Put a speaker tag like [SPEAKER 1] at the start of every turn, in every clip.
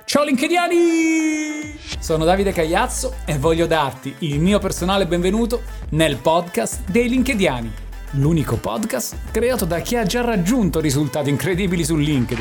[SPEAKER 1] Ciao LinkedIani! Sono Davide Cagliazzo e voglio darti il mio personale benvenuto nel podcast dei LinkedIani, l'unico podcast creato da chi ha già raggiunto risultati incredibili su LinkedIn.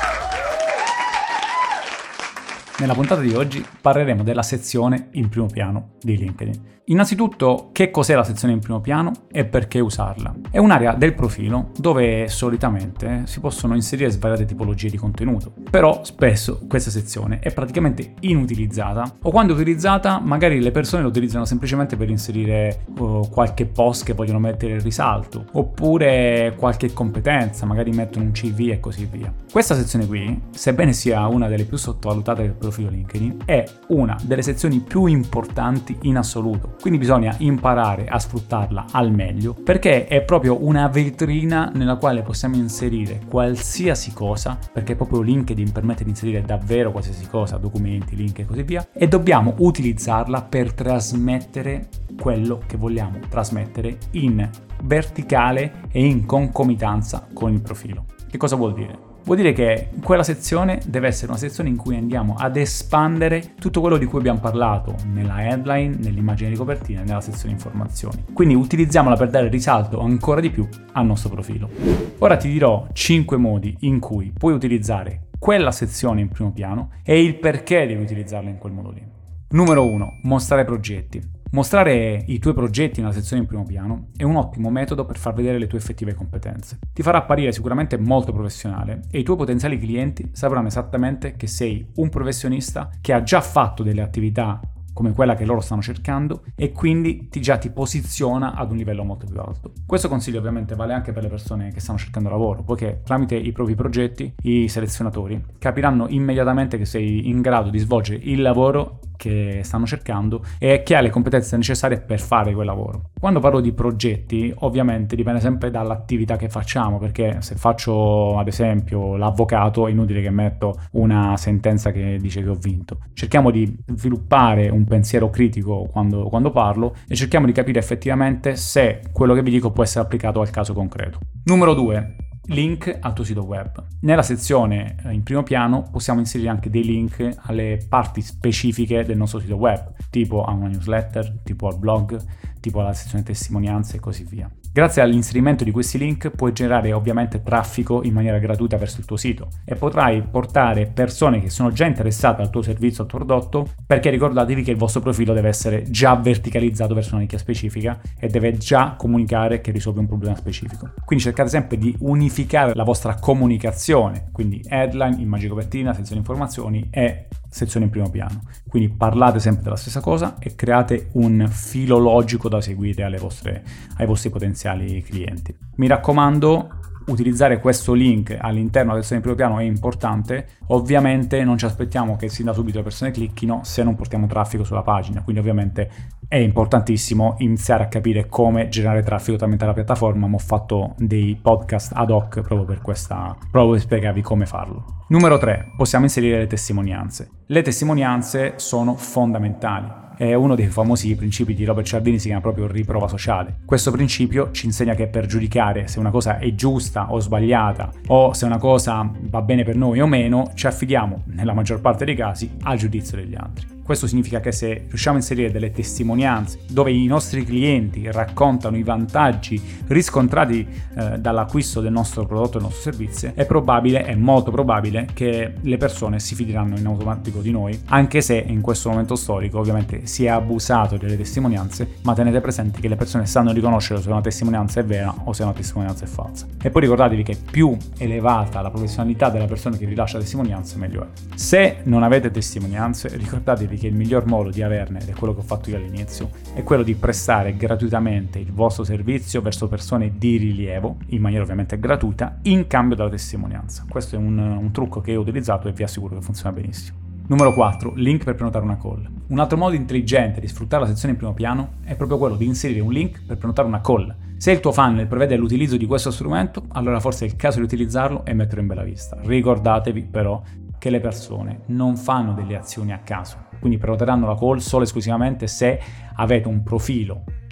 [SPEAKER 1] Nella puntata di oggi parleremo della sezione in primo piano di LinkedIn. Innanzitutto, che cos'è la sezione in primo piano e perché usarla? È un'area del profilo dove solitamente si possono inserire svariate tipologie di contenuto, però spesso questa sezione è praticamente inutilizzata o quando è utilizzata magari le persone lo utilizzano semplicemente per inserire qualche post che vogliono mettere in risalto oppure qualche competenza, magari mettono un CV e così via. Questa sezione qui, sebbene sia una delle più sottovalutate del profilo LinkedIn, è una delle sezioni più importanti in assoluto. Quindi bisogna imparare a sfruttarla al meglio perché è proprio una vetrina nella quale possiamo inserire qualsiasi cosa, perché proprio LinkedIn permette di inserire davvero qualsiasi cosa, documenti, link e così via, e dobbiamo utilizzarla per trasmettere quello che vogliamo trasmettere in verticale e in concomitanza con il profilo. Che cosa vuol dire? Vuol dire che quella sezione deve essere una sezione in cui andiamo ad espandere tutto quello di cui abbiamo parlato nella headline, nell'immagine di copertina e nella sezione informazioni. Quindi utilizziamola per dare risalto ancora di più al nostro profilo. Ora ti dirò 5 modi in cui puoi utilizzare quella sezione in primo piano e il perché devi utilizzarla in quel modo lì. Numero 1. Mostrare progetti. Mostrare i tuoi progetti nella sezione in primo piano è un ottimo metodo per far vedere le tue effettive competenze. Ti farà apparire sicuramente molto professionale e i tuoi potenziali clienti sapranno esattamente che sei un professionista che ha già fatto delle attività come quella che loro stanno cercando e quindi già ti posiziona ad un livello molto più alto. Questo consiglio ovviamente vale anche per le persone che stanno cercando lavoro, poiché tramite i propri progetti i selezionatori capiranno immediatamente che sei in grado di svolgere il lavoro che stanno cercando e che ha le competenze necessarie per fare quel lavoro. Quando parlo di progetti, ovviamente dipende sempre dall'attività che facciamo, perché se faccio ad esempio l'avvocato è inutile che metto una sentenza che dice che ho vinto. Cerchiamo di sviluppare un pensiero critico quando parlo e cerchiamo di capire effettivamente se quello che vi dico può essere applicato al caso concreto. Numero 2. Link al tuo sito web. Nella sezione in primo piano possiamo inserire anche dei link alle parti specifiche del nostro sito web, tipo a una newsletter, tipo al blog, tipo alla sezione testimonianze e così via. Grazie all'inserimento di questi link puoi generare ovviamente traffico in maniera gratuita verso il tuo sito e potrai portare persone che sono già interessate al tuo servizio, al tuo prodotto, perché ricordatevi che il vostro profilo deve essere già verticalizzato verso una nicchia specifica e deve già comunicare che risolve un problema specifico. Quindi cercate sempre di unificare la vostra comunicazione, quindi headline, immagine copertina, sezione informazioni e sezione in primo piano. Quindi parlate sempre della stessa cosa e create un filo logico da seguire ai vostri potenziali clienti. Mi raccomando, utilizzare questo link all'interno della sezione in primo piano è importante. Ovviamente non ci aspettiamo che sin da subito le persone clicchino se non portiamo traffico sulla pagina, quindi ovviamente è importantissimo iniziare a capire come generare traffico tramite la piattaforma, ma ho fatto dei podcast ad hoc proprio per spiegarvi come farlo. Numero 3. Possiamo inserire le testimonianze. Le testimonianze sono fondamentali. È uno dei famosi principi di Robert Cialdini, si chiama proprio riprova sociale. Questo principio ci insegna che per giudicare se una cosa è giusta o sbagliata o se una cosa va bene per noi o meno, ci affidiamo, nella maggior parte dei casi, al giudizio degli altri. Questo significa che se riusciamo a inserire delle testimonianze dove i nostri clienti raccontano i vantaggi riscontrati dall'acquisto del nostro prodotto e del nostro servizio, è molto probabile che le persone si fideranno in automatico di noi, anche se in questo momento storico ovviamente si è abusato delle testimonianze, ma tenete presente che le persone sanno riconoscere se una testimonianza è vera o se una testimonianza è falsa. E poi ricordatevi che più elevata la professionalità della persona che rilascia testimonianze, meglio è. Se non avete testimonianze, ricordatevi che il miglior modo di averne, ed è quello che ho fatto io all'inizio, è quello di prestare gratuitamente il vostro servizio verso persone di rilievo, in maniera ovviamente gratuita, in cambio della testimonianza. Questo è un trucco che ho utilizzato e vi assicuro che funziona benissimo. Numero 4. Link per prenotare una call. Un altro modo intelligente di sfruttare la sezione in primo piano è proprio quello di inserire un link per prenotare una call. Se il tuo funnel prevede l'utilizzo di questo strumento, allora forse è il caso di utilizzarlo e metterlo in bella vista. Ricordatevi però che le persone non fanno delle azioni a caso, quindi prenoteranno la call solo e esclusivamente se avete un profilo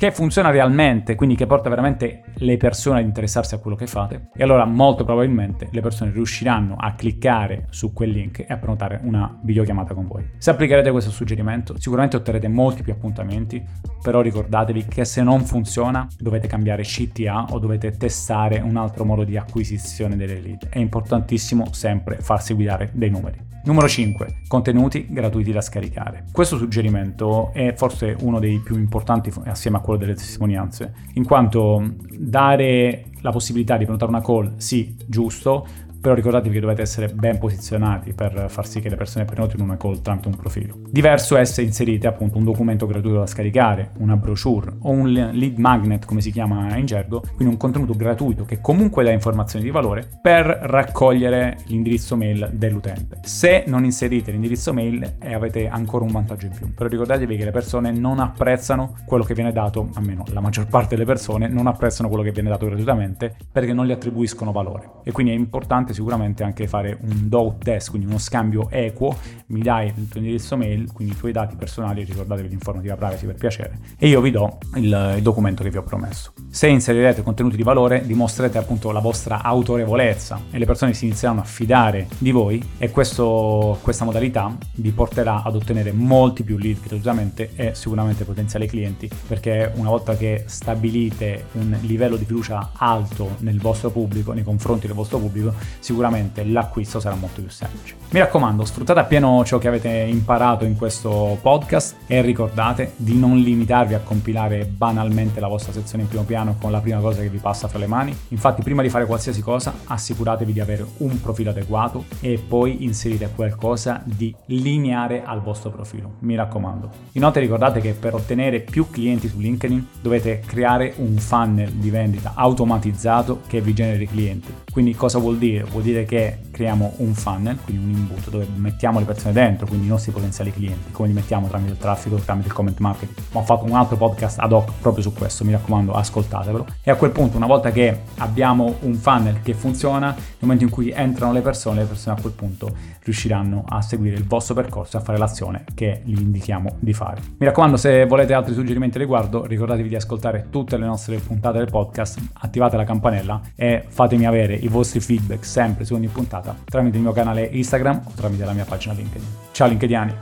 [SPEAKER 1] che funziona realmente, quindi che porta veramente le persone ad interessarsi a quello che fate, e allora molto probabilmente le persone riusciranno a cliccare su quel link e a prenotare una videochiamata con voi. Se applicherete questo suggerimento sicuramente otterrete molti più appuntamenti, però ricordatevi che se non funziona dovete cambiare CTA o dovete testare un altro modo di acquisizione delle lead. È importantissimo sempre farsi guidare dai numeri. Numero 5. Contenuti gratuiti da scaricare. Questo suggerimento è forse uno dei più importanti assieme a quello delle testimonianze, in quanto dare la possibilità di prenotare una call, sì, giusto, però ricordatevi che dovete essere ben posizionati per far sì che le persone prenotino una call tramite un profilo. Diverso è se inserite appunto un documento gratuito da scaricare, una brochure o un lead magnet, come si chiama in gergo, quindi un contenuto gratuito che comunque dà informazioni di valore per raccogliere l'indirizzo mail dell'utente. Se non inserite l'indirizzo mail avete ancora un vantaggio in più, però ricordatevi che le persone non apprezzano quello che viene dato, almeno la maggior parte delle persone non apprezzano quello che viene dato gratuitamente perché non gli attribuiscono valore, e quindi è importante sicuramente anche fare un do test, quindi uno scambio equo. Mi dai il tuo indirizzo mail, quindi i tuoi dati personali, ricordatevi l'informativa privacy per piacere, e io vi do il documento che vi ho promesso. Se inserirete contenuti di valore dimostrerete appunto la vostra autorevolezza e le persone si inizieranno a fidare di voi, e questa modalità vi porterà ad ottenere molti più lead gratuitamente e sicuramente potenziali clienti, perché una volta che stabilite un livello di fiducia alto nel vostro pubblico, nei confronti del vostro pubblico, sicuramente l'acquisto sarà molto più semplice. Mi raccomando, sfruttate appieno ciò che avete imparato in questo podcast e ricordate di non limitarvi a compilare banalmente la vostra sezione in primo piano con la prima cosa che vi passa fra le mani. Infatti, prima di fare qualsiasi cosa, assicuratevi di avere un profilo adeguato e poi inserite qualcosa di lineare al vostro profilo. Mi raccomando. Inoltre ricordate che per ottenere più clienti su LinkedIn dovete creare un funnel di vendita automatizzato che vi generi clienti. Quindi cosa vuol dire? Vuol dire che creiamo un funnel, quindi un imbuto dove mettiamo le persone dentro, quindi i nostri potenziali clienti, come li mettiamo tramite il traffico, tramite il comment marketing. Ho fatto un altro podcast ad hoc proprio su questo, mi raccomando, ascoltatevelo. E a quel punto, una volta che abbiamo un funnel che funziona, nel momento in cui entrano le persone a quel punto riusciranno a seguire il vostro percorso e a fare l'azione che gli indichiamo di fare. Mi raccomando, se volete altri suggerimenti al riguardo, ricordatevi di ascoltare tutte le nostre puntate del podcast, attivate la campanella e fatemi avere i vostri feedback sempre su ogni puntata tramite il mio canale Instagram o tramite la mia pagina LinkedIn. Ciao LinkedIani!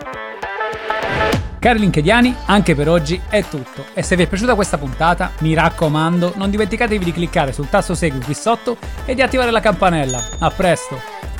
[SPEAKER 2] Cari LinkedIani, anche per oggi è tutto, e se vi è piaciuta questa puntata, mi raccomando, non dimenticatevi di cliccare sul tasto segui qui sotto e di attivare la campanella. A presto!